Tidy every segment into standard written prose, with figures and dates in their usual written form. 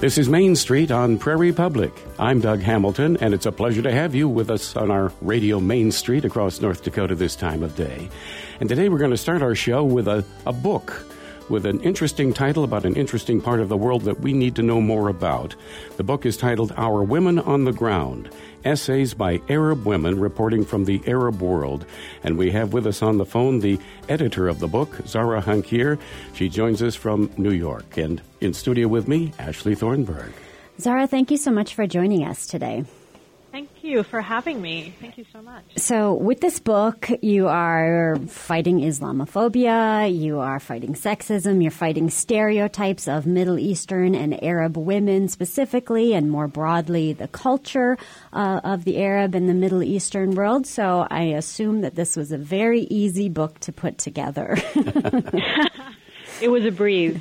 This is Main Street on Prairie Public. I'm Doug Hamilton, and it's a pleasure to have you with us on our radio Main Street across North Dakota this time of day. And today we're going to start our show with a book with an interesting title about an interesting part of the world that we need to know more about. The book is titled Our Women on the Ground, Essays by Arab Women Reporting from the Arab World. And we have with us on the phone the editor of the book, Zara Hankir. She joins us from New York. And in studio with me, Ashley Thornburg. Zara, thank you so much for joining us today. Thank you for having me. Thank you so much. So with this book, you are fighting Islamophobia, you are fighting sexism, you're fighting stereotypes of Middle Eastern and Arab women specifically, and more broadly, the culture of the Arab and the Middle Eastern world. So I assume that this was a very easy book to put together. It was a breeze.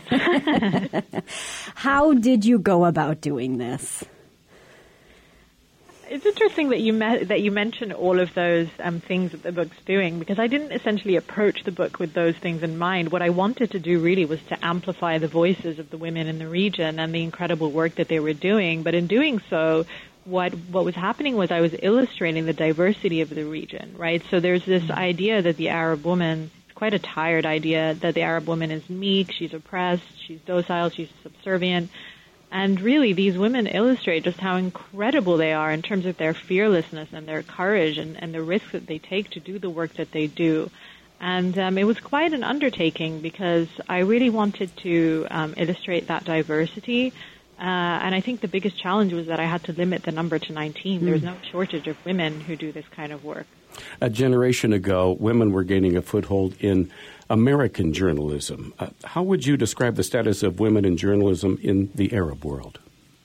How did you go about doing this? It's interesting that you mentioned all of those things that the book's doing, because I didn't essentially approach the book with those things in mind. What I wanted to do really was to amplify the voices of the women in the region and the incredible work that they were doing. But in doing so, what was happening was I was illustrating the diversity of the region, right? So there's this idea that the Arab woman, it's quite a tired idea, that the Arab woman is meek, she's oppressed, she's docile, she's subservient. And really, these women illustrate just how incredible they are in terms of their fearlessness and their courage and the risks that they take to do the work that they do. And it was quite an undertaking because I really wanted to illustrate that diversity. And I think the biggest challenge was that I had to limit the number to 19. There's no shortage of women who do this kind of work. A generation ago, women were gaining a foothold in American journalism. How would you describe the status of women in journalism in the Arab world?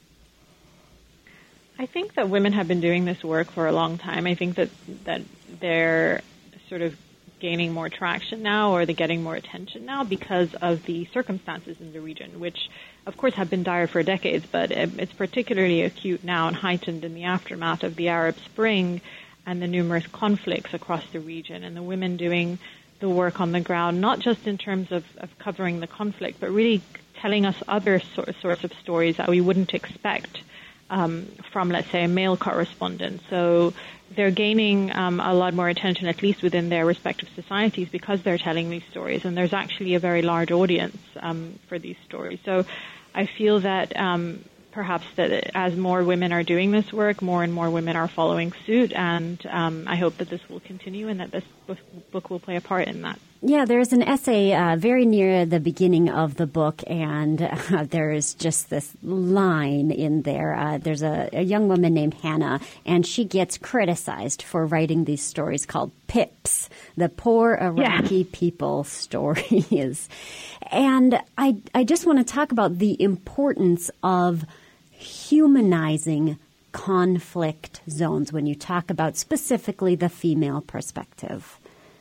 I think that women have been doing this work for a long time. I think that they're sort of gaining more traction now, or they're getting more attention now because of the circumstances in the region, which, of course, have been dire for decades, but it's particularly acute now and heightened in the aftermath of the Arab Spring and the numerous conflicts across the region, and the women doing the work on the ground, not just in terms of covering the conflict, but really telling us other sorts of stories that we wouldn't expect from, let's say, a male correspondent. So they're gaining a lot more attention, at least within their respective societies, because they're telling these stories, and there's actually a very large audience for these stories. So I feel that perhaps that as more women are doing this work, more and more women are following suit, and I hope that this will continue and that this book will play a part in that. Yeah, there's an essay very near the beginning of the book, and there is just this line in there. There's a young woman named Hannah, and she gets criticized for writing these stories called PIPs, the Poor Iraqi People Stories. And I just want to talk about the importance of humanizing conflict zones when you talk about specifically the female perspective.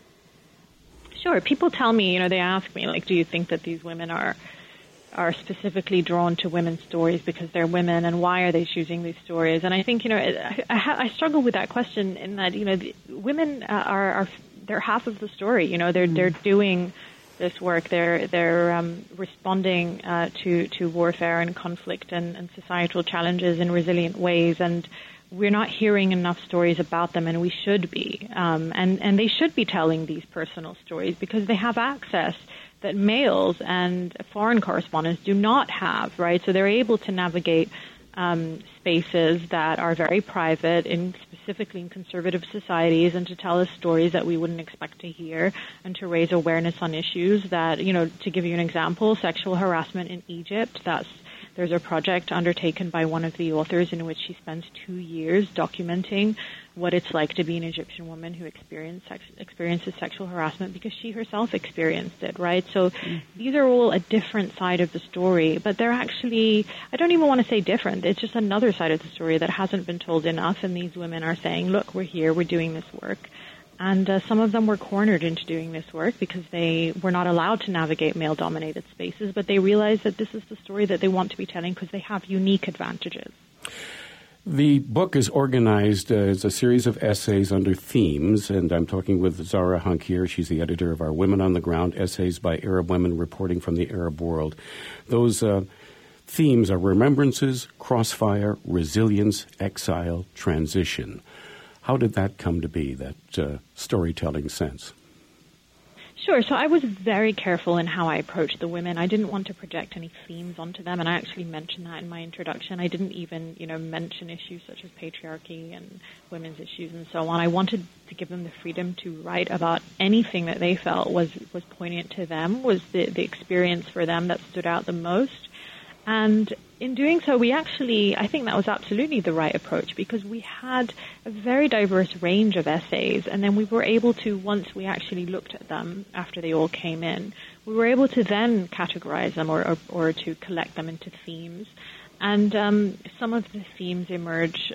Sure. People tell me, they ask me, like, do you think that these women are specifically drawn to women's stories because they're women, and why are they choosing these stories? And I think, I struggle with that question in that, women they're half of the story. They're doing this work. They're responding to warfare and conflict and societal challenges in resilient ways, and we're not hearing enough stories about them, and we should be. And they should be telling these personal stories because they have access that males and foreign correspondents do not have, right? So they're able to navigate spaces that are very private, specifically in conservative societies, and to tell us stories that we wouldn't expect to hear, and to raise awareness on issues that, to give you an example, sexual harassment in Egypt, there's a project undertaken by one of the authors in which she spends 2 years documenting what it's like to be an Egyptian woman who experiences sexual harassment because she herself experienced it, right? So these are all a different side of the story, but they're actually, I don't even want to say different, it's just another side of the story that hasn't been told enough, and these women are saying, look, we're here, we're doing this work. And some of them were cornered into doing this work because they were not allowed to navigate male-dominated spaces, but they realized that this is the story that they want to be telling because they have unique advantages. The book is organized as a series of essays under themes, and I'm talking with Zara Hankir. She's the editor of Our Women on the Ground, Essays by Arab Women Reporting from the Arab World. Those Themes are remembrances, crossfire, resilience, exile, transition. How did that come to be, that storytelling sense? Sure. So I was very careful in how I approached the women. I didn't want to project any themes onto them, and I actually mentioned that in my introduction. I didn't even, mention issues such as patriarchy and women's issues and so on. I wanted to give them the freedom to write about anything that they felt was poignant to them, was the experience for them that stood out the most. And in doing so, I think that was absolutely the right approach, because we had a very diverse range of essays, and then we were able to, once we actually looked at them after they all came in, we were able to then categorize them or to collect them into themes. And some of the themes emerged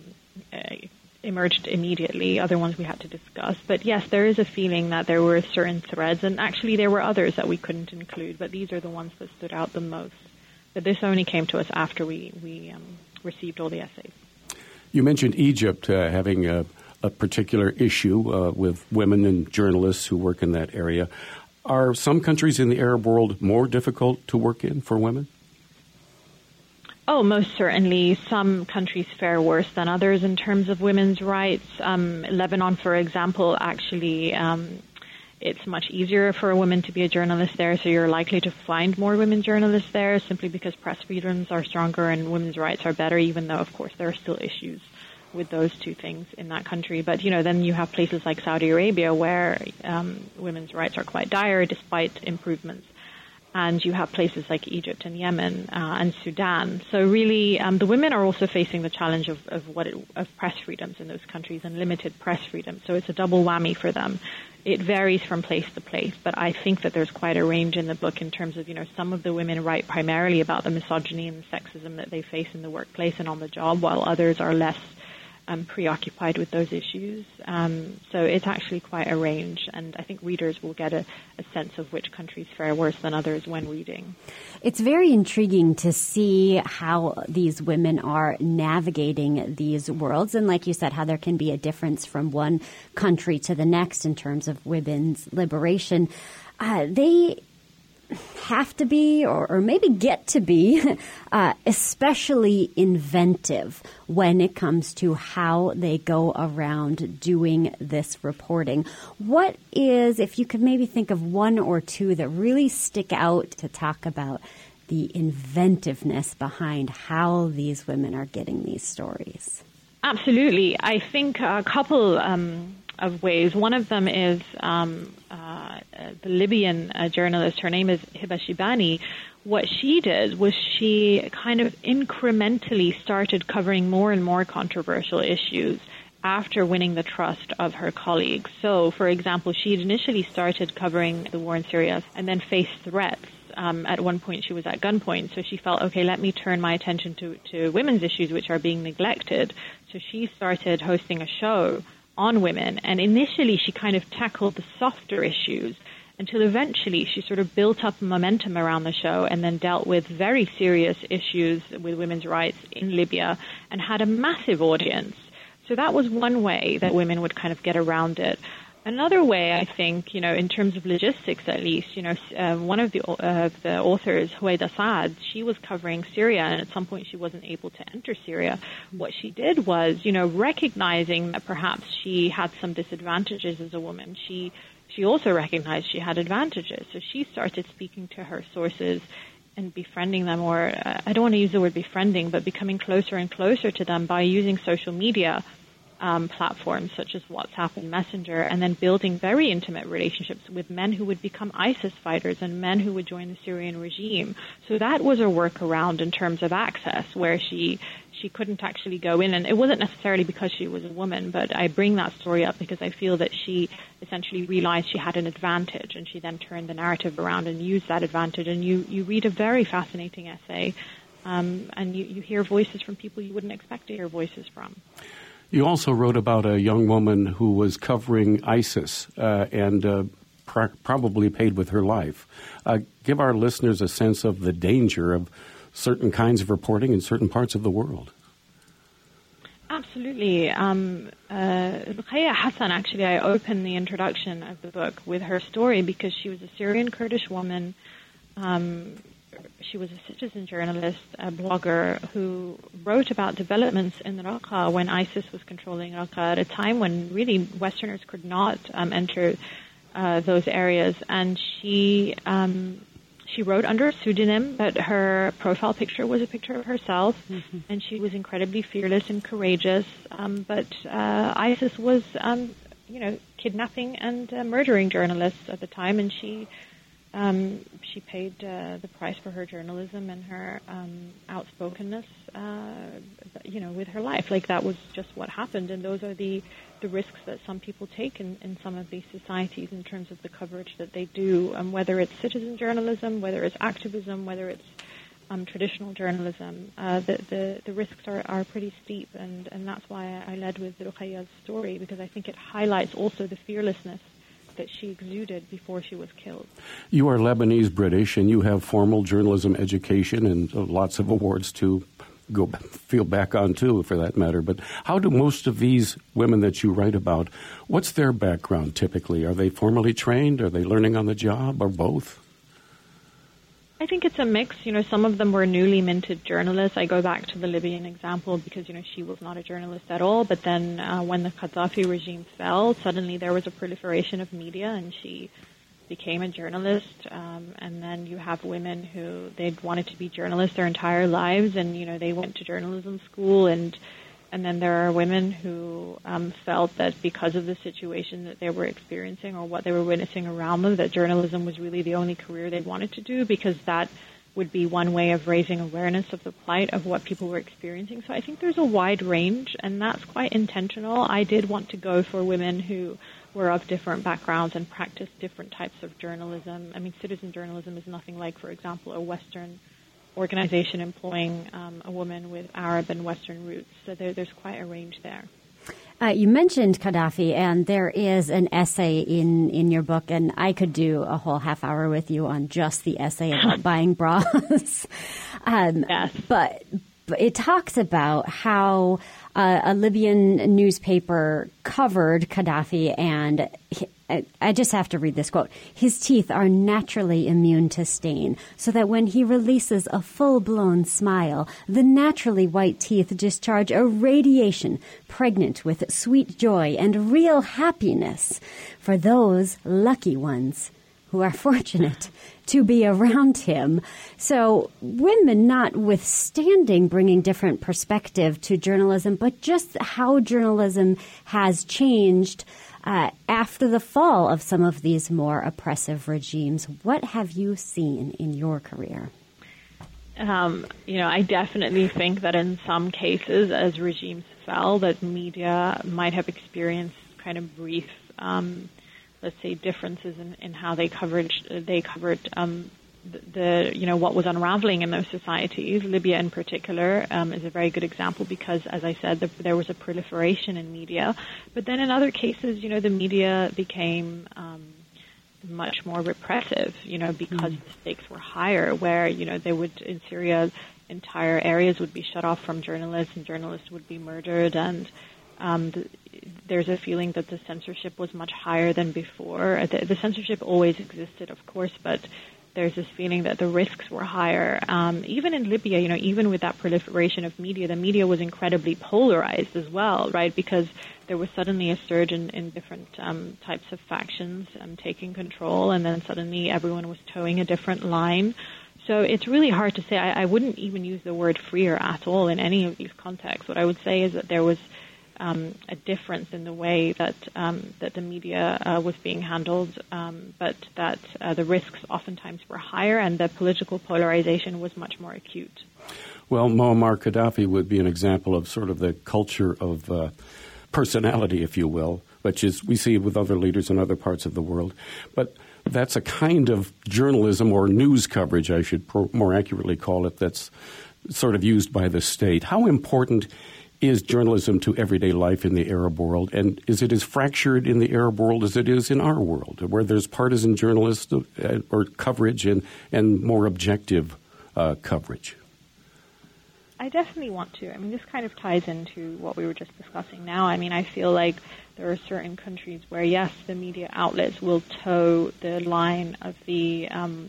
immediately, other ones we had to discuss. But yes, there is a feeling that there were certain threads, and actually there were others that we couldn't include, but these are the ones that stood out the most. But this only came to us after we received all the essays. You mentioned Egypt having a particular issue with women and journalists who work in that area. Are some countries in the Arab world more difficult to work in for women? Oh, most certainly. Some countries fare worse than others in terms of women's rights. Lebanon, for example, actually... it's much easier for a woman to be a journalist there, so you're likely to find more women journalists there simply because press freedoms are stronger and women's rights are better, even though, of course, there are still issues with those two things in that country. But, then you have places like Saudi Arabia where women's rights are quite dire despite improvements. And you have places like Egypt and Yemen and Sudan. So really, the women are also facing the challenge of press freedoms in those countries and limited press freedom. So it's a double whammy for them. It varies from place to place, but I think that there's quite a range in the book in terms of, some of the women write primarily about the misogyny and the sexism that they face in the workplace and on the job, while others are less preoccupied with those issues. So it's actually quite a range, and I think readers will get a sense of which countries fare worse than others when reading. It's very intriguing to see how these women are navigating these worlds, and like you said, how there can be a difference from one country to the next in terms of women's liberation. They have to be, or maybe get to be, especially inventive when it comes to how they go around doing this reporting. What is, if you could maybe think of one or two that really stick out to talk about the inventiveness behind how these women are getting these stories? Absolutely. I think a couple of ways. One of them is the Libyan journalist. Her name is Hiba Shibani. What she did was she kind of incrementally started covering more and more controversial issues after winning the trust of her colleagues. So, for example, she had initially started covering the war in Syria and then faced threats. At one point, she was at gunpoint, so she felt, okay, let me turn my attention to women's issues, which are being neglected. So she started hosting a show on women, and initially she kind of tackled the softer issues until eventually she sort of built up momentum around the show and then dealt with very serious issues with women's rights in Libya and had a massive audience. So that was one way that women would kind of get around it. Another way, I think, in terms of logistics at least, one of the authors, Huwaida Saad, she was covering Syria, and at some point she wasn't able to enter Syria. What she did was, recognizing that perhaps she had some disadvantages as a woman, she also recognized she had advantages. So she started speaking to her sources and befriending them, or I don't want to use the word befriending, but becoming closer and closer to them by using social media platforms such as WhatsApp and Messenger, and then building very intimate relationships with men who would become ISIS fighters and men who would join the Syrian regime. So that was a workaround in terms of access, where she couldn't actually go in, and it wasn't necessarily because she was a woman, but I bring that story up because I feel that she essentially realized she had an advantage, and she then turned the narrative around and used that advantage. And you read a very fascinating essay, and you hear voices from people you wouldn't expect to hear voices from. You also wrote about a young woman who was covering ISIS and probably paid with her life. Give our listeners a sense of the danger of certain kinds of reporting in certain parts of the world. Absolutely. Ruqayya Hassan, actually, I opened the introduction of the book with her story because she was a Syrian Kurdish woman she was a citizen journalist, a blogger who wrote about developments in Raqqa when ISIS was controlling Raqqa at a time when really Westerners could not enter those areas. And she wrote under a pseudonym, but her profile picture was a picture of herself, and she was incredibly fearless and courageous. But ISIS was, kidnapping and murdering journalists at the time, and she paid the price for her journalism and her outspokenness, with her life. Like, that was just what happened, and those are the risks that some people take in some of these societies in terms of the coverage that they do, whether it's citizen journalism, whether it's activism, whether it's traditional journalism. The risks are pretty steep, and that's why I led with Ruqayya's story, because I think it highlights also the fearlessness that she exuded before she was killed. You are Lebanese British, and you have formal journalism education and lots of awards to feel back on, too, for that matter. But how do most of these women that you write about, what's their background typically? Are they formally trained? Are they learning on the job, or both? I think it's a mix. Some of them were newly minted journalists. I go back to the Libyan example because, she was not a journalist at all. But then when the Gaddafi regime fell, suddenly there was a proliferation of media, and she became a journalist. And then you have women who they'd wanted to be journalists their entire lives, and, they went to journalism school. And then there are women who felt that because of the situation that they were experiencing or what they were witnessing around them, that journalism was really the only career they wanted to do, because that would be one way of raising awareness of the plight of what people were experiencing. So I think there's a wide range, and that's quite intentional. I did want to go for women who were of different backgrounds and practiced different types of journalism. I mean, citizen journalism is nothing like, for example, a Western organization employing a woman with Arab and Western roots. So there's quite a range there. You mentioned Gaddafi, and there is an essay in your book, and I could do a whole half hour with you on just the essay about buying bras. Yes. But it talks about how a Libyan newspaper covered Gaddafi, and I just have to read this quote. His teeth are naturally immune to stain, so that when he releases a full-blown smile, the naturally white teeth discharge a radiation pregnant with sweet joy and real happiness for those lucky ones who are fortunate to be around him. So women, notwithstanding bringing different perspective to journalism, but just how journalism has changed after the fall of some of these more oppressive regimes. What have you seen in your career? I definitely think that in some cases, as regimes fell, that media might have experienced kind of brief, let's say, differences in how they covered what was unraveling in those societies. Libya in particular is a very good example because, as I said, there was a proliferation in media. But then in other cases, the media became much more repressive, because the stakes were higher, where, they would, in Syria, entire areas would be shut off from journalists, and journalists would be murdered, and there's a feeling that the censorship was much higher than before. The censorship always existed, of course, but there's this feeling that the risks were higher. Even in Libya, even with that proliferation of media, the media was incredibly polarized as well, right? Because there was suddenly a surge in different types of factions taking control, and then suddenly everyone was towing a different line. So it's really hard to say. I wouldn't even use the word freer at all in any of these contexts. What I would say is that there was a difference in the way that the media was being handled, but that the risks oftentimes were higher and the political polarization was much more acute. Well, Muammar Gaddafi would be an example of sort of the culture of personality, if you will, which is we see with other leaders in other parts of the world. But that's a kind of journalism or news coverage, I should more accurately call it, that's sort of used by the state. How important is journalism to everyday life in the Arab world, and is it as fractured in the Arab world as it is in our world, where there's partisan journalism or coverage and more objective coverage? I definitely want to. I mean, this kind of ties into what we were just discussing now. I mean, I feel like there are certain countries where, yes, the media outlets will toe the line of the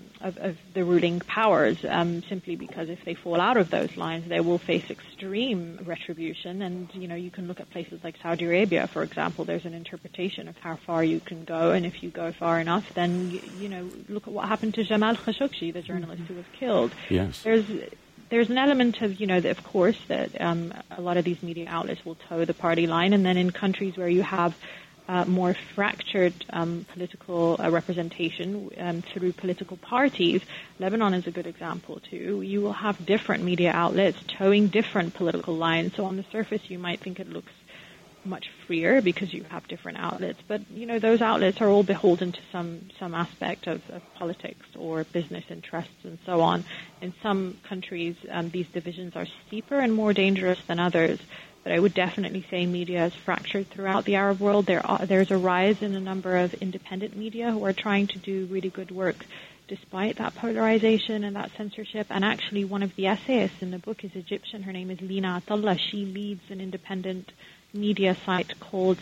ruling powers, simply because if they fall out of those lines, they will face extreme retribution. And, you know, you can look at places like Saudi Arabia, for example. There's an interpretation of how far you can go, and if you go far enough, then, you know, look at what happened to Jamal Khashoggi, the journalist who was killed. Yes. There's an element of, you know, of course, that a lot of these media outlets will toe the party line. And then in countries where you have more fractured political representation through political parties, Lebanon is a good example too. You will have different media outlets towing different political lines. So on the surface, you might think it looks much freer because you have different outlets, but you know those outlets are all beholden to some aspect of politics or business interests and so on. In some countries, these divisions are steeper and more dangerous than others. But I would definitely say media is fractured throughout the Arab world. There's a rise in a number of independent media who are trying to do really good work despite that polarization and that censorship. And actually, one of the essayists in the book is Egyptian. Her name is Lina Atallah. She leads an independent media site called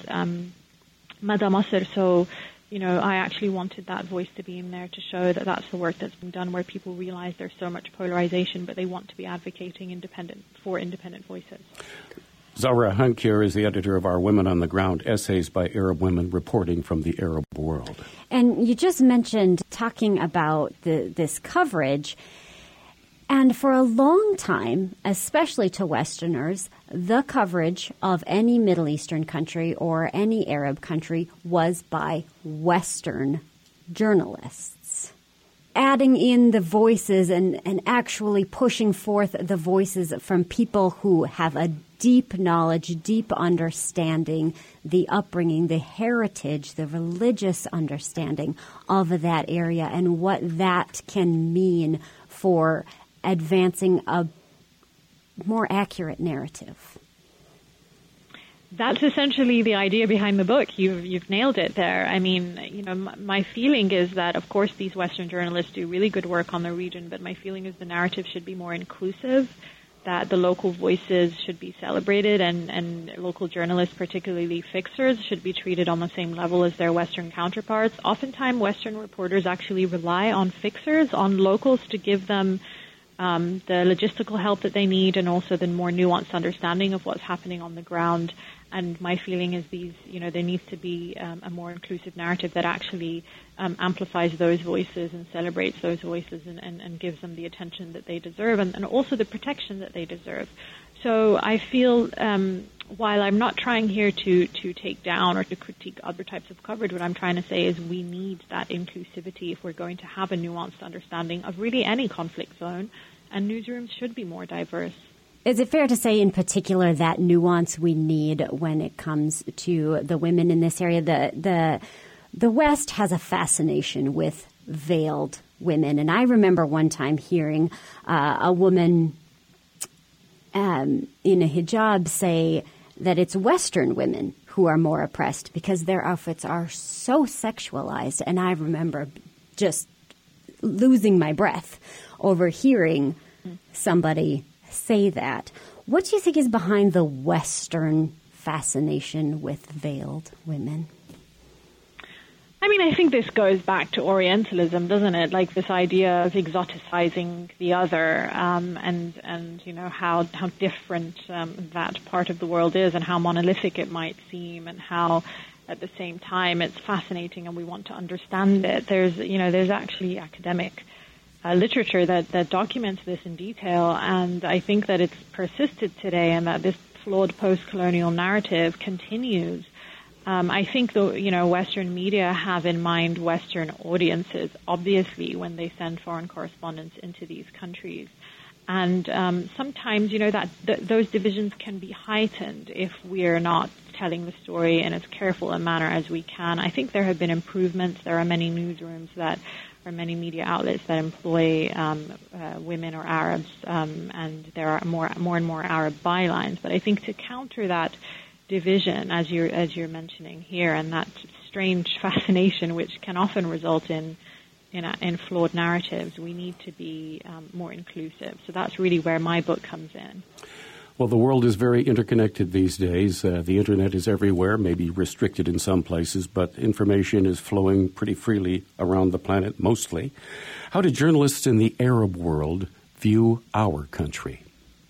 Mada Masr. So, you know, I actually wanted that voice to be in there to show that that's the work that's been done, where people realize there's so much polarization, but they want to be advocating for independent voices. Zahra Hankir is the editor of our Women on the Ground, Essays by Arab Women Reporting from the Arab World. And you just mentioned talking about this coverage. And for a long time, especially to Westerners, the coverage of any Middle Eastern country or any Arab country was by Western journalists. Adding in the voices and actually pushing forth the voices from people who have a deep knowledge, deep understanding, the upbringing, the heritage, the religious understanding of that area and what that can mean for advancing a more accurate narrative. That's essentially the idea behind the book. You've nailed it there. I mean, you know, my feeling is that, of course, these Western journalists do really good work on the region, but my feeling is the narrative should be more inclusive, that the local voices should be celebrated, and local journalists, particularly fixers, should be treated on the same level as their Western counterparts. Oftentimes, Western reporters actually rely on fixers, on locals, to give them the logistical help that they need, and also the more nuanced understanding of what's happening on the ground. And my feeling is there needs to be a more inclusive narrative that actually amplifies those voices and celebrates those voices and gives them the attention that they deserve, and also the protection that they deserve. So I feel, while I'm not trying here to take down or to critique other types of coverage, what I'm trying to say is we need that inclusivity if we're going to have a nuanced understanding of really any conflict zone, and newsrooms should be more diverse. Is it fair to say in particular that nuance we need when it comes to the women in this area? The West has a fascination with veiled women. And I remember one time hearing a woman in a hijab say that it's Western women who are more oppressed because their outfits are so sexualized. And I remember just losing my breath over hearing somebody say that. What do you think is behind the Western fascination with veiled women? I mean, I think this goes back to Orientalism, doesn't it? Like this idea of exoticizing the other, and you know how different that part of the world is, and how monolithic it might seem, and how at the same time it's fascinating, and we want to understand it. There's actually academic literature that documents this in detail, and I think that it's persisted today, and that this flawed post-colonial narrative continues. I think Western media have in mind Western audiences, obviously, when they send foreign correspondents into these countries. And sometimes, those divisions can be heightened if we're not telling the story in as careful a manner as we can. I think there have been improvements. There are many newsrooms or many media outlets that employ women or Arabs, and there are more and more Arab bylines. But I think to counter that division, as you're mentioning here, and that strange fascination which can often result in in flawed narratives. We need to be more inclusive. So that's really where my book comes in. Well, the world is very interconnected these days. The Internet is everywhere, maybe restricted in some places, but information is flowing pretty freely around the planet, mostly. How do journalists in the Arab world view our country?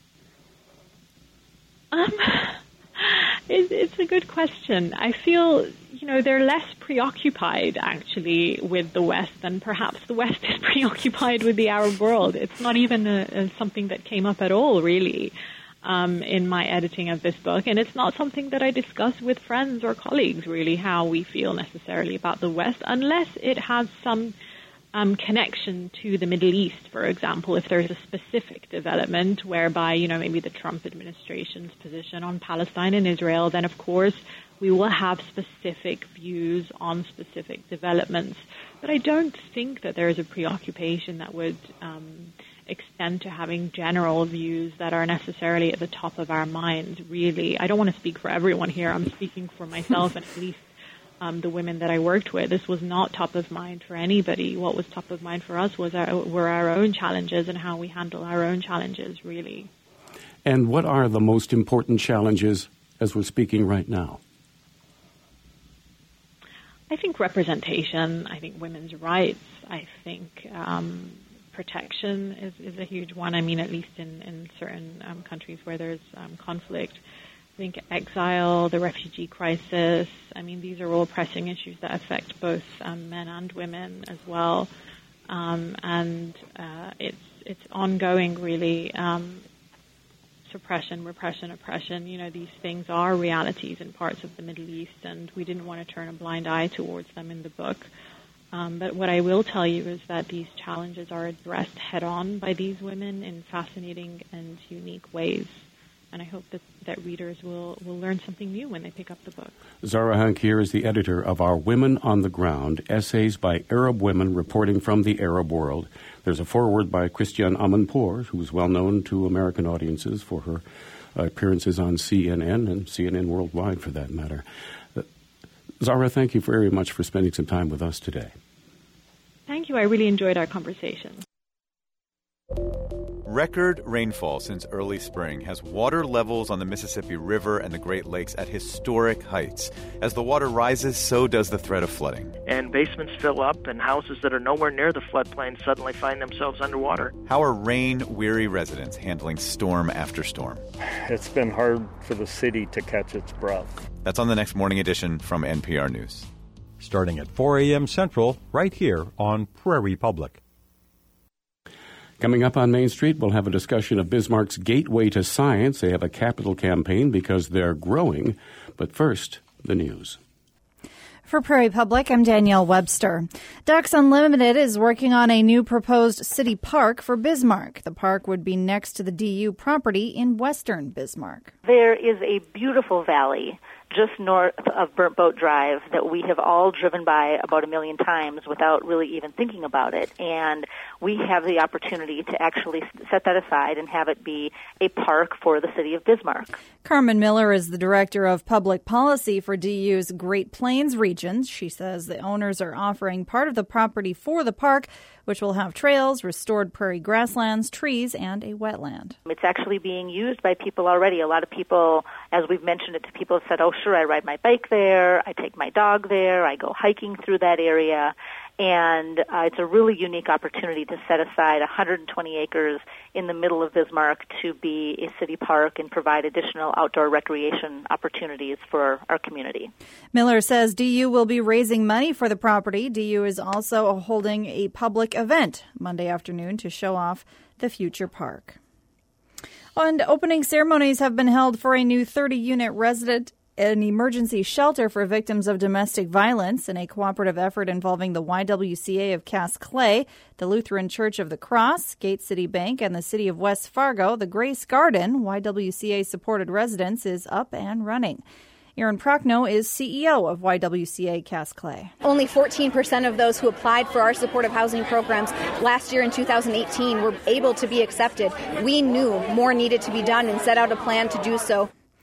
It's a good question. I feel, they're less preoccupied, actually, with the West than perhaps the West is preoccupied with the Arab world. It's not even something that came up at all, really. In my editing of this book. And it's not something that I discuss with friends or colleagues, really, how we feel necessarily about the West, unless it has some connection to the Middle East, for example, if there's a specific development whereby, maybe the Trump administration's position on Palestine and Israel, then, of course, we will have specific views on specific developments. But I don't think that there is a preoccupation that would extend to having general views that are necessarily at the top of our minds, really. I don't want to speak for everyone here. I'm speaking for myself and at least the women that I worked with. This was not top of mind for anybody. What was top of mind for us were our own challenges and how we handle our own challenges, really. And what are the most important challenges as we're speaking right now? I think representation. I think women's rights. I think protection is a huge one. I mean, at least in certain countries where there's conflict. I think exile, the refugee crisis. I mean, these are all pressing issues that affect both men and women as well. And it's ongoing, really. Suppression, repression, oppression. These things are realities in parts of the Middle East, and we didn't want to turn a blind eye towards them in the book. But what I will tell you is that these challenges are addressed head-on by these women in fascinating and unique ways. And I hope that readers will learn something new when they pick up the book. Zahra Hankir is the editor of Our Women on the Ground, Essays by Arab Women Reporting from the Arab World. There's a foreword by Christiane Amanpour, who is well known to American audiences for her appearances on CNN and CNN Worldwide, for that matter. Zahra, thank you very much for spending some time with us today. Thank you. I really enjoyed our conversation. Record rainfall since early spring has water levels on the Mississippi River and the Great Lakes at historic heights. As the water rises, so does the threat of flooding. And basements fill up, and houses that are nowhere near the floodplain suddenly find themselves underwater. How are rain-weary residents handling storm after storm? It's been hard for the city to catch its breath. That's on the next Morning Edition from NPR News. Starting at 4 a.m. Central, right here on Prairie Public. Coming up on Main Street, we'll have a discussion of Bismarck's Gateway to Science. They have a capital campaign because they're growing. But first, the news. For Prairie Public, I'm Danielle Webster. Ducks Unlimited is working on a new proposed city park for Bismarck. The park would be next to the DU property in western Bismarck. There is a beautiful valley just north of Burnt Boat Drive that we have all driven by about 1 million times without really even thinking about it. And we have the opportunity to actually set that aside and have it be a park for the city of Bismarck. Carmen Miller is the director of public policy for DU's Great Plains region. She says the owners are offering part of the property for the park, which will have trails, restored prairie grasslands, trees, and a wetland. It's actually being used by people already. A lot of people, as we've mentioned it to people, have said, oh, sure, I ride my bike there, I take my dog there, I go hiking through that area. And it's a really unique opportunity to set aside 120 acres in the middle of Bismarck to be a city park and provide additional outdoor recreation opportunities for our community. Miller says DU will be raising money for the property. DU is also holding a public event Monday afternoon to show off the future park. And opening ceremonies have been held for a new 30-unit resident an emergency shelter for victims of domestic violence in a cooperative effort involving the YWCA of Cass Clay, the Lutheran Church of the Cross, Gate City Bank, and the City of West Fargo. The Grace Garden, YWCA-supported residence, is up and running. Erin Prochnow is CEO of YWCA Cass Clay. Only 14% of those who applied for our supportive housing programs last year in 2018 were able to be accepted. We knew more needed to be done and set out a plan to do so.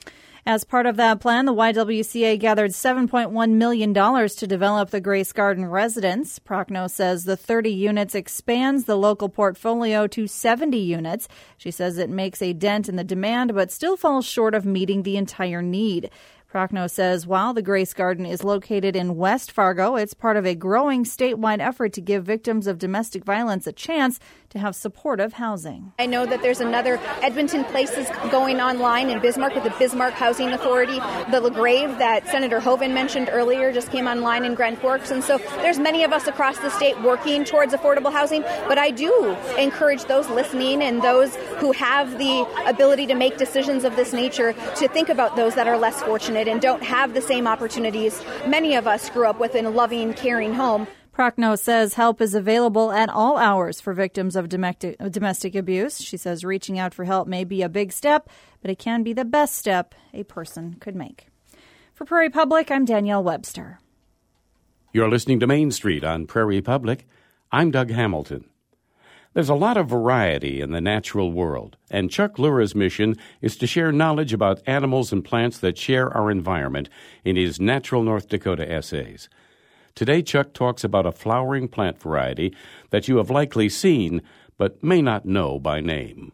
As part of that plan, the YWCA gathered $7.1 million to develop the Grace Garden residence. Prochnow says the 30 units expands the local portfolio to 70 units. She says it makes a dent in the demand, but still falls short of meeting the entire need. Prochnow says while the Grace Garden is located in West Fargo, it's part of a growing statewide effort to give victims of domestic violence a chance to have supportive housing. I know that there's another Edmonton Places going online in Bismarck with the Bismarck Housing Authority. The LaGrave that Senator Hoeven mentioned earlier just came online in Grand Forks. And so there's many of us across the state working towards affordable housing. But I do encourage those listening and those who have the ability to make decisions of this nature to think about those that are less fortunate and don't have the same opportunities many of us grew up with in a loving, caring home. Prochnow says help is available at all hours for victims of domestic abuse. She says reaching out for help may be a big step, but it can be the best step a person could make. For Prairie Public, I'm Danielle Webster. You're listening to Main Street on Prairie Public. I'm Doug Hamilton. There's a lot of variety in the natural world, and Chuck Lura's mission is to share knowledge about animals and plants that share our environment in his Natural North Dakota essays. Today, Chuck talks about a flowering plant variety that you have likely seen but may not know by name.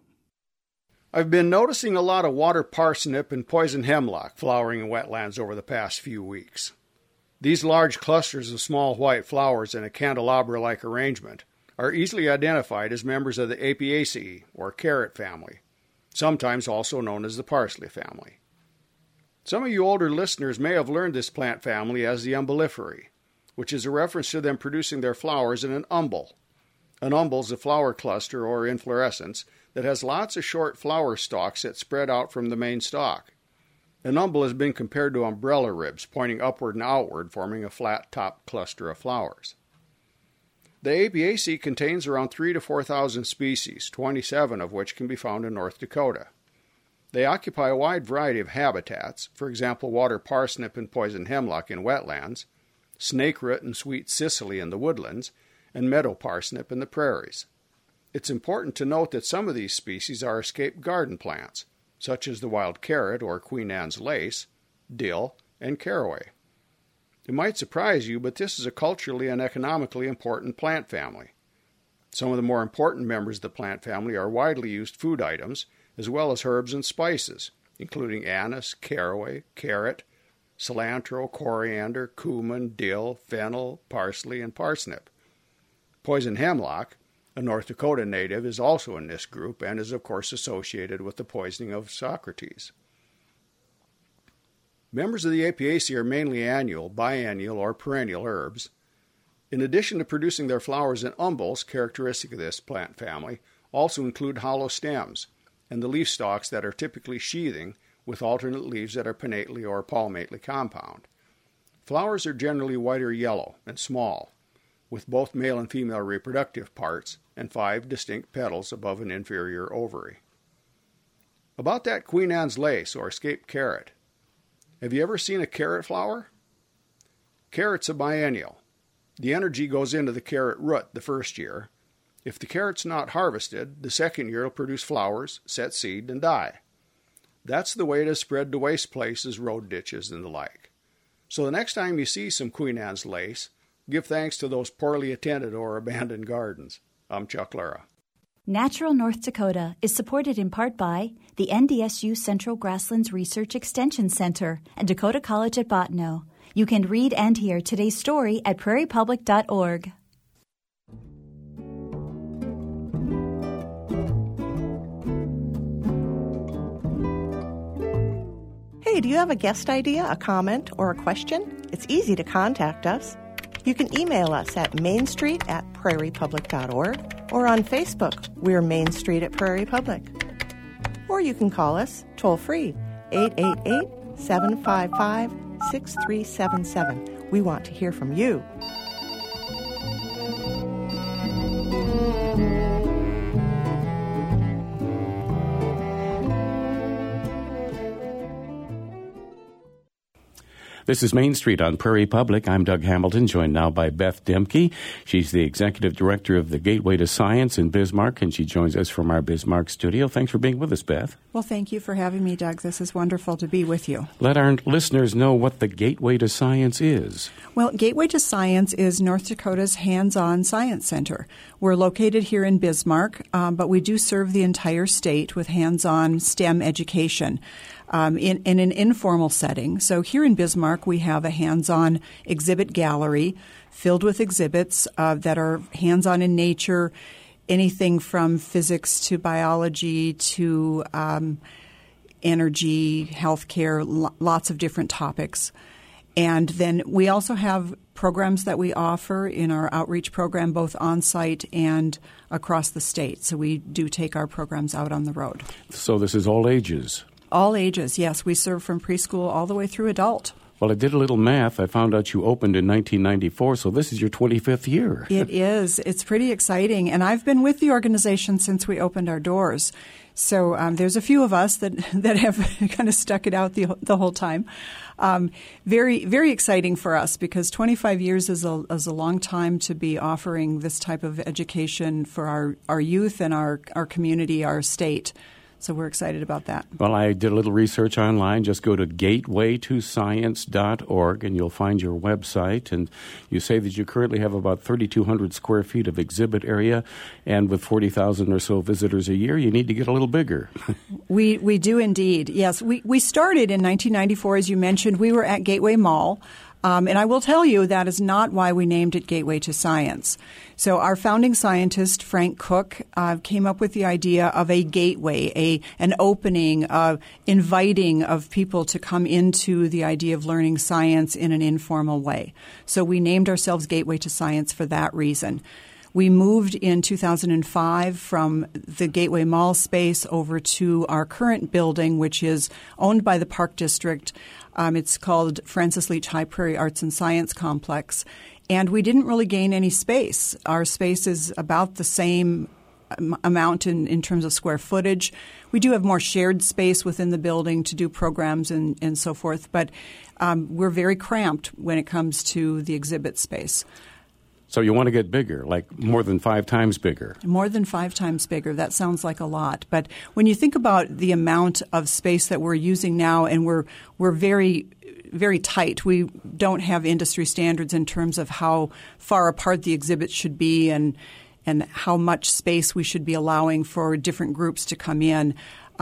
I've been noticing a lot of water parsnip and poison hemlock flowering in wetlands over the past few weeks. These large clusters of small white flowers in a candelabra-like arrangement are easily identified as members of the Apiaceae, or carrot family, sometimes also known as the parsley family. Some of you older listeners may have learned this plant family as the Umbelliferae, which is a reference to them producing their flowers in an umbel. An umbel is a flower cluster or inflorescence that has lots of short flower stalks that spread out from the main stalk. An umbel has been compared to umbrella ribs pointing upward and outward, forming a flat-topped cluster of flowers. The Apiaceae contains around 3,000 to 4,000 species, 27 of which can be found in North Dakota. They occupy a wide variety of habitats, for example, water parsnip and poison hemlock in wetlands, snakeroot and sweet cicely in the woodlands, and meadow parsnip in the prairies. It's important to note that some of these species are escaped garden plants, such as the wild carrot or Queen Anne's lace, dill, and caraway. It might surprise you, but this is a culturally and economically important plant family. Some of the more important members of the plant family are widely used food items, as well as herbs and spices, including anise, caraway, carrot, cilantro, coriander, cumin, dill, fennel, parsley, and parsnip. Poison hemlock, a North Dakota native, is also in this group and is, of course, associated with the poisoning of Socrates. Members of the Apiaceae are mainly annual, biennial, or perennial herbs. In addition to producing their flowers in umbels, characteristic of this plant family, also include hollow stems and the leaf stalks that are typically sheathing, with alternate leaves that are pinnately or palmately compound. Flowers are generally white or yellow and small, with both male and female reproductive parts and 5 distinct petals above an inferior ovary. About that Queen Anne's lace or escaped carrot. Have you ever seen a carrot flower? Carrot's a biennial. The energy goes into the carrot root the first year. If the carrot's not harvested, the second year will produce flowers, set seed, and die. That's the way it is spread to waste places, road ditches, and the like. So the next time you see some Queen Anne's lace, give thanks to those poorly attended or abandoned gardens. I'm Chuck Lura. Natural North Dakota is supported in part by the NDSU Central Grasslands Research Extension Center and Dakota College at Bottineau. You can read and hear today's story at prairiepublic.org. Hey, do you have a guest idea, a comment, or a question? It's easy to contact us. You can email us at mainstreet@prairiepublic.org or on Facebook, we're Main Street at Prairie Public. Or you can call us toll-free, 888-755-6377. We want to hear from you. This is Main Street on Prairie Public. I'm Doug Hamilton, joined now by Beth Demke. She's the executive director of the Gateway to Science in Bismarck, and she joins us from our Bismarck studio. Thanks for being with us, Beth. Well, thank you for having me, Doug. This is wonderful to be with you. Let our listeners know what the Gateway to Science is. Well, Gateway to Science is North Dakota's hands-on science center. We're located here in Bismarck, but we do serve the entire state with hands-on STEM education. In an informal setting. So here in Bismarck, we have a hands-on exhibit gallery filled with exhibits that are hands-on in nature, anything from physics to biology to energy, healthcare, lots of different topics. And then we also have programs that we offer in our outreach program, both on-site and across the state. So we do take our programs out on the road. So this is all ages? All ages, yes. We serve from preschool all the way through adult. Well, I did a little math. I found out you opened in 1994, so this is your 25th year. It is. It's pretty exciting. And I've been with the organization since we opened our doors. So there's a few of us that have kind of stuck it out the whole time. Very, very exciting for us because 25 years is a long time to be offering this type of education for our youth and our community, our state. So we're excited about that. Well, I did a little research online. Just go to gatewaytoscience.org and you'll find your website. And you say that you currently have about 3,200 square feet of exhibit area. And with 40,000 or so visitors a year, you need to get a little bigger. We do indeed. Yes, we started in 1994, as you mentioned. We were at Gateway Mall. And I will tell you that is not why we named it Gateway to Science. So our founding scientist, Frank Cook, came up with the idea of a gateway, an opening, inviting of people to come into the idea of learning science in an informal way. So we named ourselves Gateway to Science for that reason. We moved in 2005 from the Gateway Mall space over to our current building, which is owned by the Park District. It's called Francis Leach High Prairie Arts and Science Complex. And we didn't really gain any space. Our space is about the same amount in terms of square footage. We do have more shared space within the building to do programs and so forth, but we're very cramped when it comes to the exhibit space. So you want to get bigger, like more than 5 times bigger. More than 5 times bigger. That sounds like a lot. But when you think about the amount of space that we're using now, and we're very, very tight. We don't have industry standards in terms of how far apart the exhibits should be and how much space we should be allowing for different groups to come in.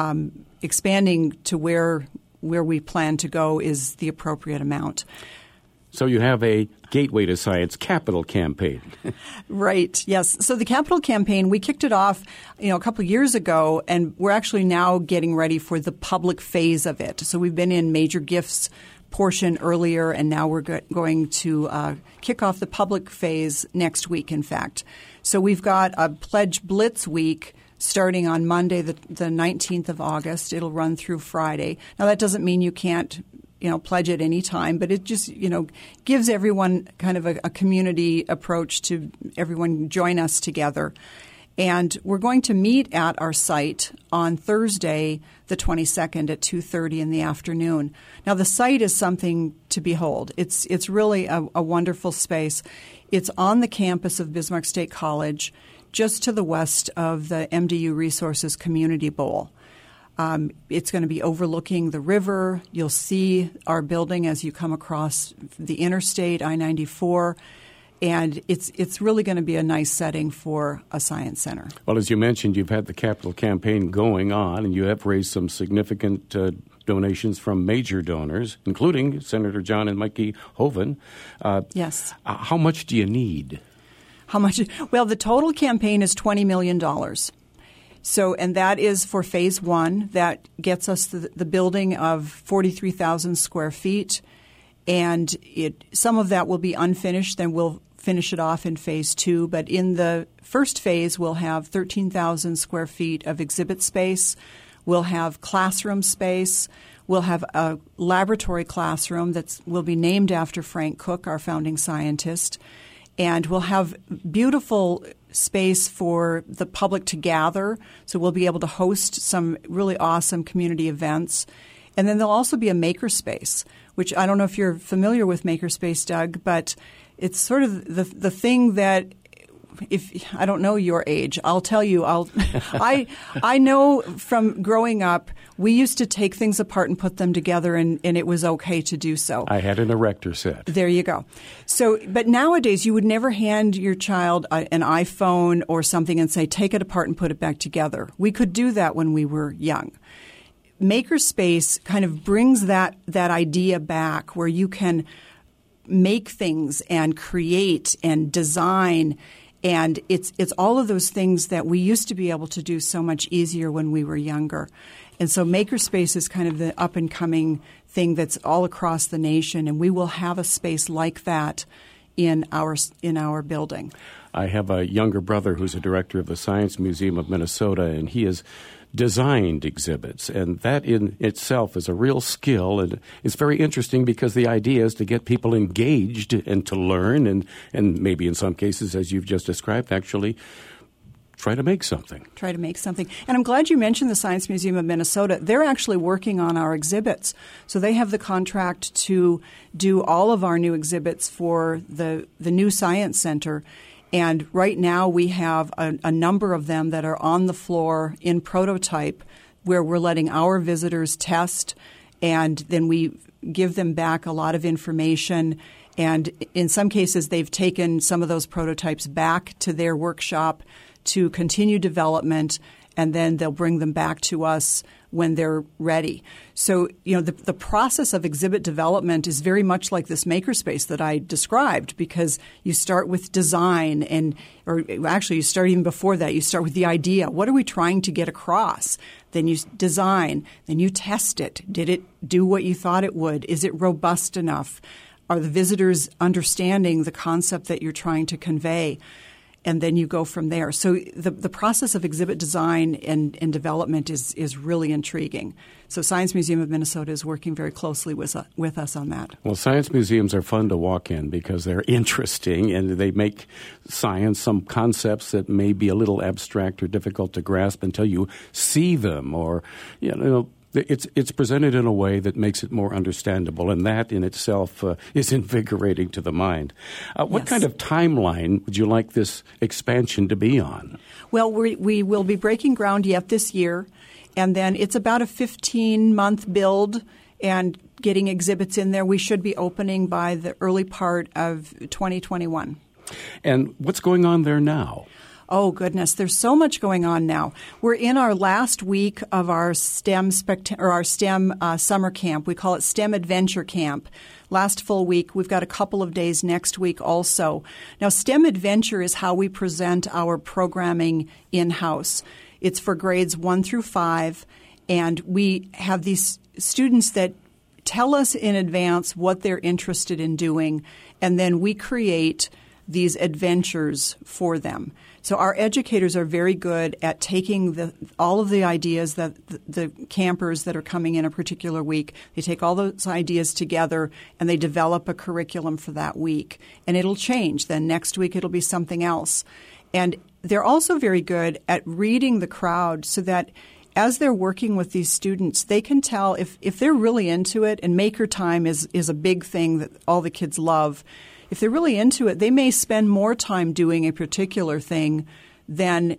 Expanding to where we plan to go is the appropriate amount. So you have a Gateway to Science capital campaign. Right, yes. So the capital campaign, we kicked it off, a couple of years ago, and we're actually now getting ready for the public phase of it. So we've been in major gifts portion earlier, and now we're going to kick off the public phase next week, in fact. So we've got a Pledge Blitz week starting on Monday, the 19th of August. It'll run through Friday. Now, that doesn't mean you can't pledge at any time, but it just, gives everyone kind of a community approach to everyone join us together. And we're going to meet at our site on Thursday, the 22nd at 2:30 in the afternoon. Now, the site is something to behold. It's really a wonderful space. It's on the campus of Bismarck State College, just to the west of the MDU Resources Community Bowl. It's going to be overlooking the river. You'll see our building as you come across the interstate, I-94, and it's really going to be a nice setting for a science center. Well, as you mentioned, you've had the capital campaign going on, and you have raised some significant donations from major donors, including Senator John and Mikey Hoeven. Yes. How much do you need? How much? Well, the total campaign is $20 million. So, and that is for phase 1. That gets us the building of 43,000 square feet, and some of that will be unfinished. Then we'll finish it off in phase 2. But in the first phase, we'll have 13,000 square feet of exhibit space. We'll have classroom space. We'll have a laboratory classroom that will be named after Frank Cook, our founding scientist. And we'll have beautiful space for the public to gather. So we'll be able to host some really awesome community events. And then there'll also be a maker space, which I don't know if you're familiar with Makerspace, Doug, but it's sort of the thing that, if I don't know your age, I'll tell you. I know from growing up, we used to take things apart and put them together, and it was okay to do so. I had an erector set. There you go. So, but nowadays, you would never hand your child an iPhone or something and say, take it apart and put it back together. We could do that when we were young. Makerspace kind of brings that idea back, where you can make things and create and design. And it's all of those things that we used to be able to do so much easier when we were younger. And so Makerspace is kind of the up-and-coming thing that's all across the nation, and we will have a space like that in our building. I have a younger brother who's a director of the Science Museum of Minnesota, and he has designed exhibits, and that in itself is a real skill, and it's very interesting because the idea is to get people engaged and to learn and maybe in some cases, as you've just described, actually try to make something. And I'm glad you mentioned the Science Museum of Minnesota. They're actually working on our exhibits. So they have the contract to do all of our new exhibits for the new Science Center. And right now we have a number of them that are on the floor in prototype, where we're letting our visitors test, and then we give them back a lot of information. And in some cases, they've taken some of those prototypes back to their workshop to continue development, and then they'll bring them back to us when they're ready. So, the process of exhibit development is very much like this Makerspace that I described, because you start with design or actually you start even before that. You start with the idea. What are we trying to get across? Then you design. Then you test it. Did it do what you thought it would? Is it robust enough? Are the visitors understanding the concept that you're trying to convey? And then you go from there. So the process of exhibit design and development is really intriguing. So Science Museum of Minnesota is working very closely with us on that. Well, science museums are fun to walk in because they're interesting, and they make science, some concepts that may be a little abstract or difficult to grasp until you see them, or it's presented in a way that makes it more understandable, and that in itself is invigorating to the mind. What kind of timeline would you like this expansion to be on? Well, we will be breaking ground yet this year, and then it's about a 15-month build and getting exhibits in there. We should be opening by the early part of 2021. And what's going on there now? Oh, goodness. There's so much going on now. We're in our last week of our STEM summer camp. We call it STEM Adventure Camp. Last full week. We've got a couple of days next week also. Now, STEM Adventure is how we present our programming in-house. It's for grades 1 through 5, and we have these students that tell us in advance what they're interested in doing, and then we create these adventures for them. So our educators are very good at taking all of the ideas that the campers that are coming in a particular week, they take all those ideas together and they develop a curriculum for that week. And it'll change. Then next week it'll be something else. And they're also very good at reading the crowd so that as they're working with these students, they can tell if they're really into it, and maker time is a big thing that all the kids love. If they're really into it, they may spend more time doing a particular thing than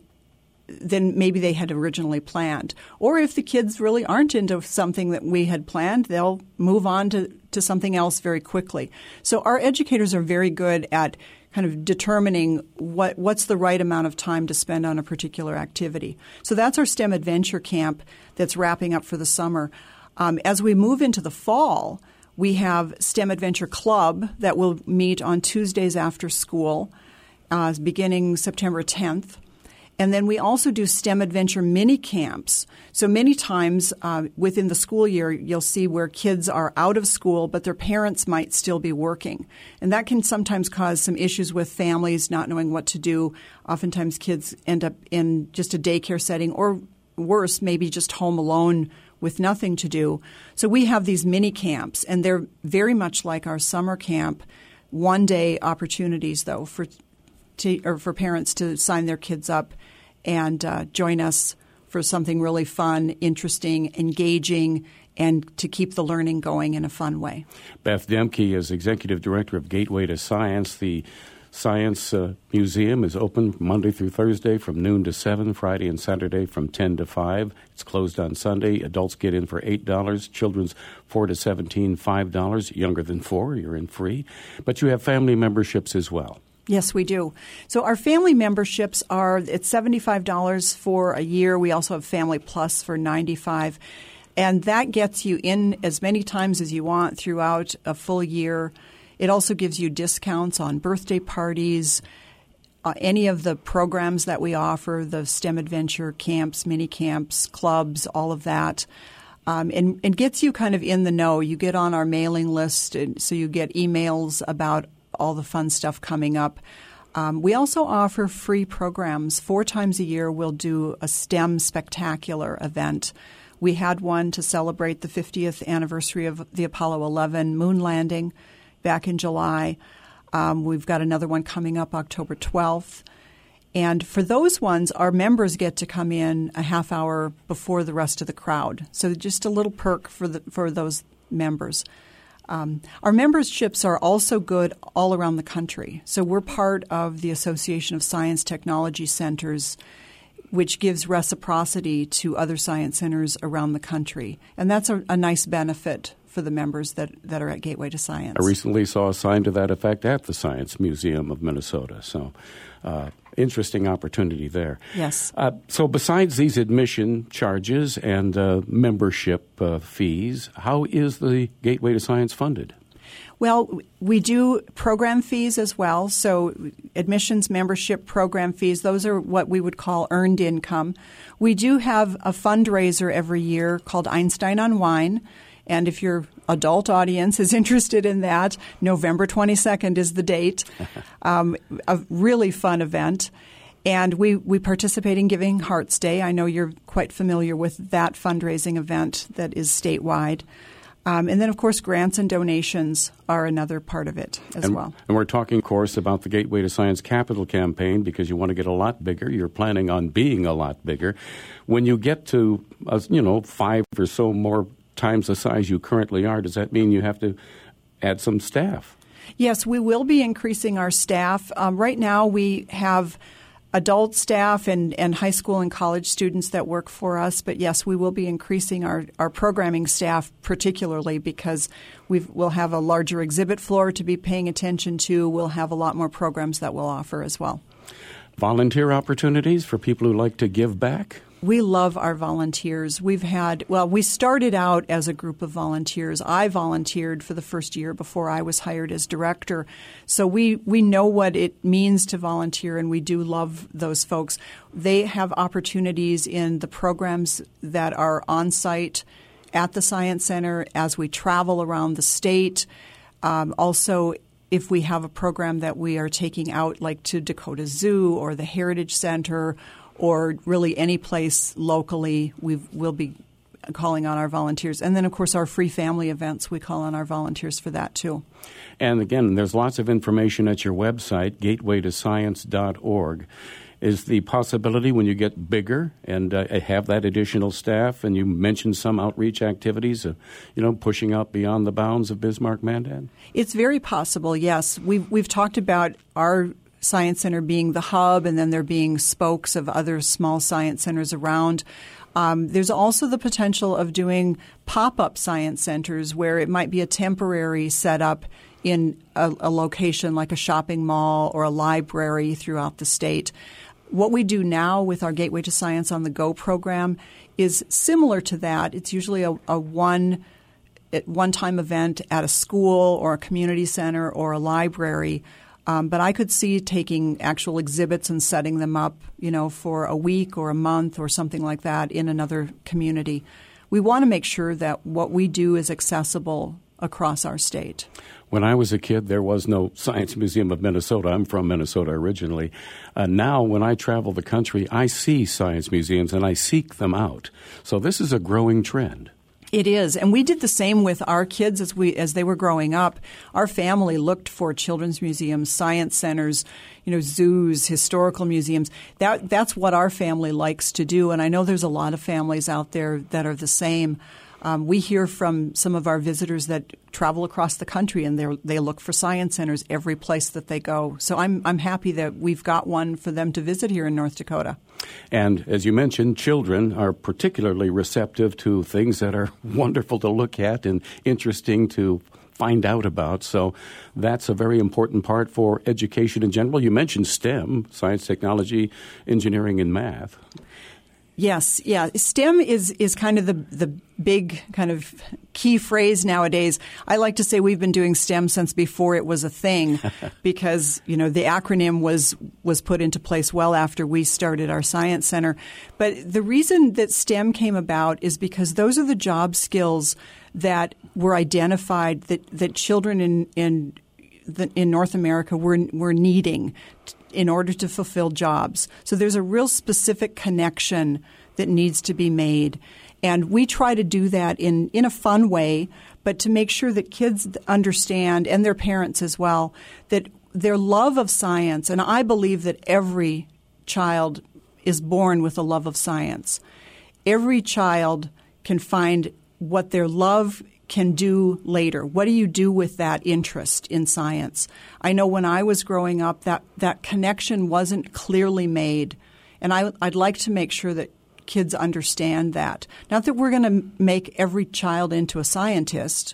maybe they had originally planned. Or if the kids really aren't into something that we had planned, they'll move on to something else very quickly. So our educators are very good at kind of determining what's the right amount of time to spend on a particular activity. So that's our STEM Adventure Camp that's wrapping up for the summer. As we move into the fall, we have STEM Adventure Club that will meet on Tuesdays after school, beginning September 10th. And then we also do STEM Adventure mini camps. So many times within the school year, you'll see where kids are out of school, but their parents might still be working. And that can sometimes cause some issues with families not knowing what to do. Oftentimes kids end up in just a daycare setting, or worse, maybe just home alone with nothing to do. So we have these mini camps, and they're very much like our summer camp, one-day opportunities, though, for parents to sign their kids up and join us for something really fun, interesting, engaging, and to keep the learning going in a fun way. Beth Demke is Executive Director of Gateway to Science. The Science Museum is open Monday through Thursday from noon to 7, Friday and Saturday from 10 to 5. It's closed on Sunday. Adults get in for $8. Children's 4 to 17, $5. Younger than 4, you're in free. But you have family memberships as well. Yes, we do. So our family memberships it's $75 for a year. We also have Family Plus for $95. And that gets you in as many times as you want throughout a full year. It also gives you discounts on birthday parties, any of the programs that we offer, the STEM Adventure camps, mini camps, clubs, all of that. And gets you kind of in the know. You get on our mailing list, so you get emails about all the fun stuff coming up. We also offer free programs. 4 times a year, we'll do a STEM spectacular event. We had one to celebrate the 50th anniversary of the Apollo 11 moon landing back in July. We've got another one coming up October 12th. And for those ones, our members get to come in a half hour before the rest of the crowd. So just a little perk for those members. Our memberships are also good all around the country. So we're part of the Association of Science Technology Centers, which gives reciprocity to other science centers around the country. And that's a nice benefit for the members that are at Gateway to Science. I recently saw a sign to that effect at the Science Museum of Minnesota. So interesting opportunity there. Yes. So besides these admission charges and membership fees, how is the Gateway to Science funded? Well, we do program fees as well. So admissions, membership, program fees, those are what we would call earned income. We do have a fundraiser every year called Einstein on Wine. And if your adult audience is interested in that, November 22nd is the date. A really fun event. And we participate in Giving Hearts Day. I know you're quite familiar with that fundraising event that is statewide. And then, of course, grants and donations are another part of it as well. And we're talking, of course, about the Gateway to Science Capital Campaign because you want to get a lot bigger. You're planning on being a lot bigger. When you get to, 5 or so more times the size you currently are, does that mean you have to add some staff? Yes, we will be increasing our staff. Right now we have adult staff and high school and college students that work for us. But yes, we will be increasing our programming staff, particularly because we'll have a larger exhibit floor to be paying attention to. We'll have a lot more programs that we'll offer as well. Volunteer opportunities for people who like to give back? We love our volunteers. We started out as a group of volunteers. I volunteered for the first year before I was hired as director. So we know what it means to volunteer, and we do love those folks. They have opportunities in the programs that are on site at the Science Center as we travel around the state. Also, if we have a program that we are taking out, like to Dakota Zoo or the Heritage Center, or really any place locally, we'll be calling on our volunteers. And then, of course, our free family events, we call on our volunteers for that, too. And again, there's lots of information at your website, gatewaytoscience.org. Is the possibility when you get bigger and have that additional staff, and you mentioned some outreach activities, pushing out beyond the bounds of Bismarck-Mandan? It's very possible, yes. We've talked about our Science Center being the hub, and then there being spokes of other small science centers around. There's also the potential of doing pop-up science centers where it might be a temporary setup in a location like a shopping mall or a library throughout the state. What we do now with our Gateway to Science on the Go program is similar to that. It's usually a one-time event at a school or a community center or a library. But I could see taking actual exhibits and setting them up, for a week or a month or something like that in another community. We want to make sure that what we do is accessible across our state. When I was a kid, there was no Science Museum of Minnesota. I'm from Minnesota originally. Now, when I travel the country, I see science museums and I seek them out. So this is a growing trend. It is, and we did the same with our kids as they were growing up. Our family looked for children's museums, science centers, zoos, historical museums. That's what our family likes to do, and I know there's a lot of families out there that are the same. We hear from some of our visitors that travel across the country, and they look for science centers every place that they go. So I'm happy that we've got one for them to visit here in North Dakota. And as you mentioned, children are particularly receptive to things that are wonderful to look at and interesting to find out about. So that's a very important part for education in general. You mentioned STEM, science, technology, engineering, and math. Yes, yeah. STEM is kind of the big kind of key phrase nowadays. I like to say we've been doing STEM since before it was a thing because, the acronym was put into place well after we started our science center. But the reason that STEM came about is because those are the job skills that were identified that children in North America were needing in order to fulfill jobs. So there's a real specific connection that needs to be made. And we try to do that in a fun way, but to make sure that kids understand, and their parents as well, that their love of science, and I believe that every child is born with a love of science. Every child can find what their love can do later. What do you do with that interest in science? I know when I was growing up, that connection wasn't clearly made, and I'd like to make sure that kids understand that. Not that we're going to make every child into a scientist,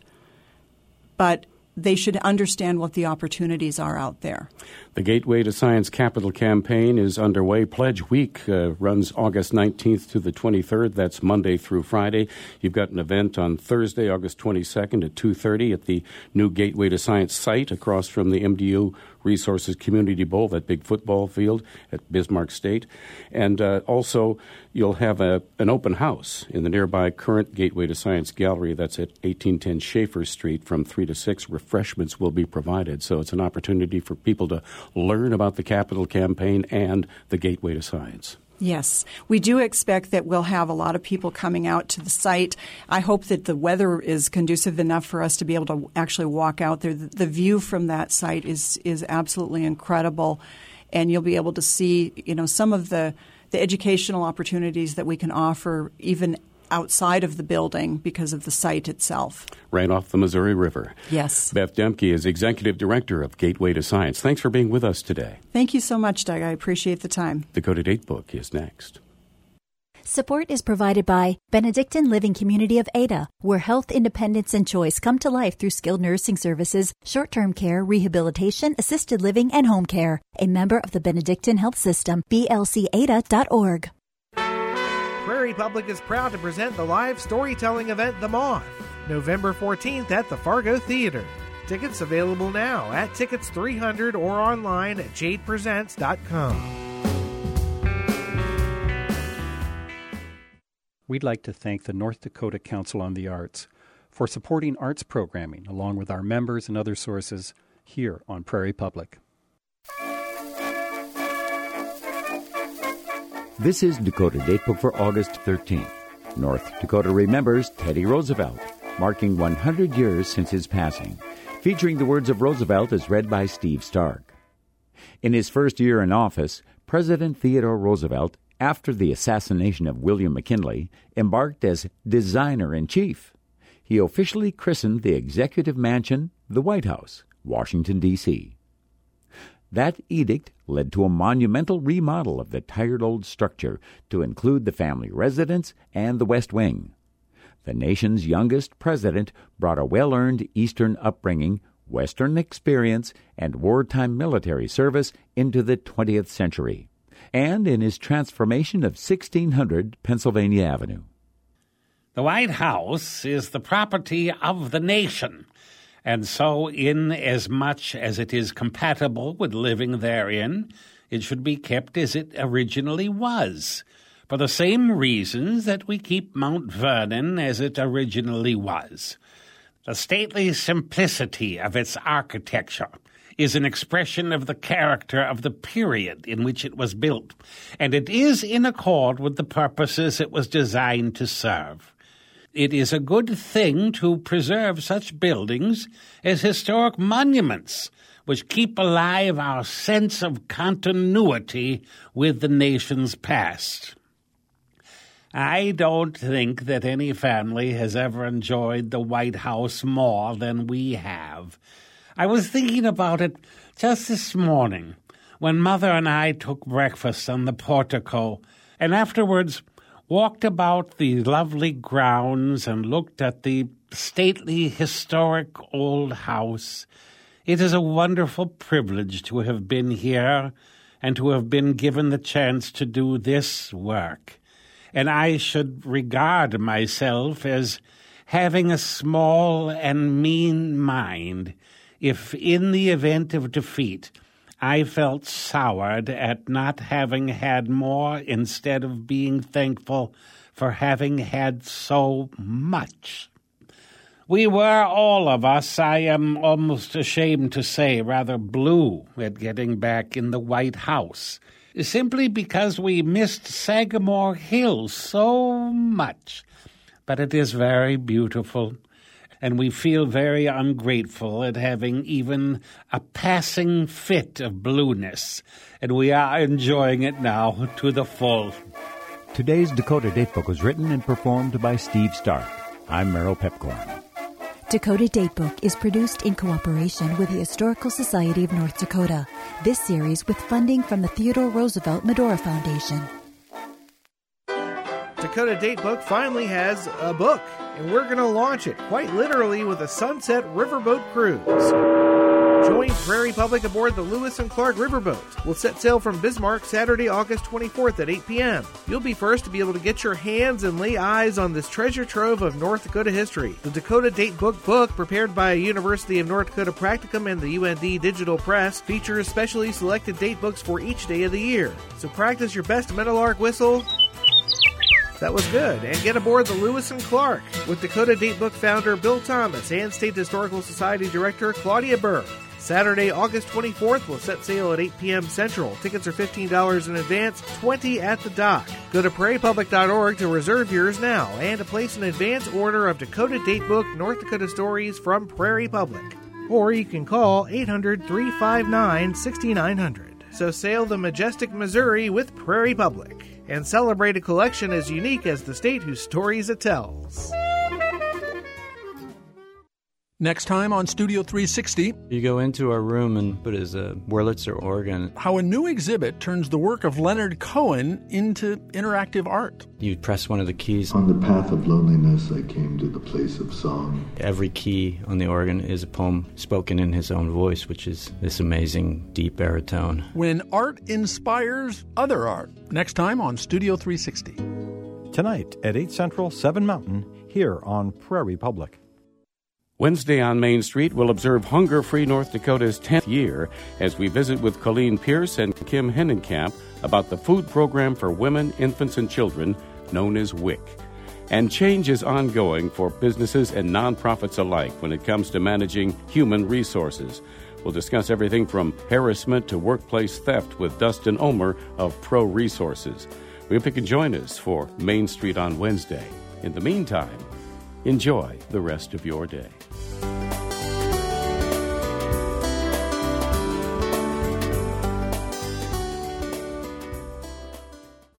but they should understand what the opportunities are out there. The Gateway to Science Capital campaign is underway. Pledge Week runs August 19th to the 23rd. That's Monday through Friday. You've got an event on Thursday, August 22nd at 2:30 at the new Gateway to Science site across from the MDU Resources Community Bowl, that big football field at Bismarck State. And also you'll have an open house in the nearby current Gateway to Science Gallery. That's at 1810 Schaefer Street from 3 to 6. Refreshments will be provided. So it's an opportunity for people to learn about the Capital Campaign and the Gateway to Science. Yes, we do expect that we'll have a lot of people coming out to the site. I hope that the weather is conducive enough for us to be able to actually walk out there. The view from that site is absolutely incredible, and you'll be able to see, some of the educational opportunities that we can offer even outside of the building because of the site itself. Right off the Missouri River. Yes. Beth Demke is Executive Director of Gateway to Science. Thanks for being with us today. Thank you so much, Doug. I appreciate the time. Dakota Datebook is next. Support is provided by Benedictine Living Community of Ada, where health, independence, and choice come to life through skilled nursing services, short-term care, rehabilitation, assisted living, and home care. A member of the Benedictine Health System, blcada.org. Prairie Public is proud to present the live storytelling event The Moth, November 14th at the Fargo Theater. Tickets available now at Tickets 300 or online at jadepresents.com. We'd like to thank the North Dakota Council on the Arts for supporting arts programming along with our members and other sources here on Prairie Public. This is Dakota Datebook for August 13th. North Dakota remembers Teddy Roosevelt, marking 100 years since his passing, featuring the words of Roosevelt as read by Steve Stark. In his first year in office, President Theodore Roosevelt, after the assassination of William McKinley, embarked as designer-in-chief. He officially christened the executive mansion the White House, Washington, D.C. That edict led to a monumental remodel of the tired old structure to include the family residence and the West Wing. The nation's youngest president brought a well-earned Eastern upbringing, Western experience, and wartime military service into the 20th century, and in his transformation of 1600 Pennsylvania Avenue. The White House is the property of the nation, and so in as much as it is compatible with living therein, it should be kept as it originally was, for the same reasons that we keep Mount Vernon as it originally was. The stately simplicity of its architecture is an expression of the character of the period in which it was built, and it is in accord with the purposes it was designed to serve. It is a good thing to preserve such buildings as historic monuments, which keep alive our sense of continuity with the nation's past. I don't think that any family has ever enjoyed the White House more than we have. I was thinking about it just this morning when Mother and I took breakfast on the portico and afterwards walked about the lovely grounds and looked at the stately, historic old house. It is a wonderful privilege to have been here and to have been given the chance to do this work. And I should regard myself as having a small and mean mind if in the event of defeat I felt soured at not having had more instead of being thankful for having had so much. We were, all of us, I am almost ashamed to say, rather blue at getting back in the White House, simply because we missed Sagamore Hill so much. But it is very beautiful, and we feel very ungrateful at having even a passing fit of blueness, and we are enjoying it now to the full. Today's Dakota Datebook was written and performed by Steve Stark. I'm Merrill Pepcorn. Dakota Datebook is produced in cooperation with the Historical Society of North Dakota. This series with funding from the Theodore Roosevelt Medora Foundation. Dakota Datebook finally has a book, and we're going to launch it quite literally with a Sunset Riverboat cruise. Join Prairie Public aboard the Lewis and Clark Riverboat. We'll set sail from Bismarck Saturday, August 24th at 8 p.m. You'll be first to be able to get your hands and lay eyes on this treasure trove of North Dakota history. The Dakota Datebook book, prepared by University of North Dakota Practicum and the UND Digital Press, features specially selected datebooks for each day of the year. So practice your best Meadowlark whistle. That was good. And get aboard the Lewis and Clark with Dakota Datebook founder Bill Thomas and State Historical Society Director Claudia Berg. Saturday, August 24th, we'll set sail at 8 p.m. Central. Tickets are $15 in advance, $20 at the dock. Go to prairiepublic.org to reserve yours now and to place an advance order of Dakota Datebook North Dakota Stories from Prairie Public. Or you can call 800-359-6900. So sail the majestic Missouri with Prairie Public and celebrate a collection as unique as the state whose stories it tells. Next time on Studio 360. You go into a room and put his Wurlitzer organ. How a new exhibit turns the work of Leonard Cohen into interactive art. You press one of the keys. On the path of loneliness, I came to the place of song. Every key on the organ is a poem spoken in his own voice, which is this amazing deep baritone. When art inspires other art. Next time on Studio 360. Tonight at 8 Central, 7 Mountain, here on Prairie Public. Wednesday on Main Street, we'll observe Hunger-Free North Dakota's 10th year as we visit with Colleen Pierce and Kim Hennenkamp about the food program for women, infants, and children known as WIC. And change is ongoing for businesses and nonprofits alike when it comes to managing human resources. We'll discuss everything from harassment to workplace theft with Dustin Omer of Pro Resources. We hope you can join us for Main Street on Wednesday. In the meantime, enjoy the rest of your day.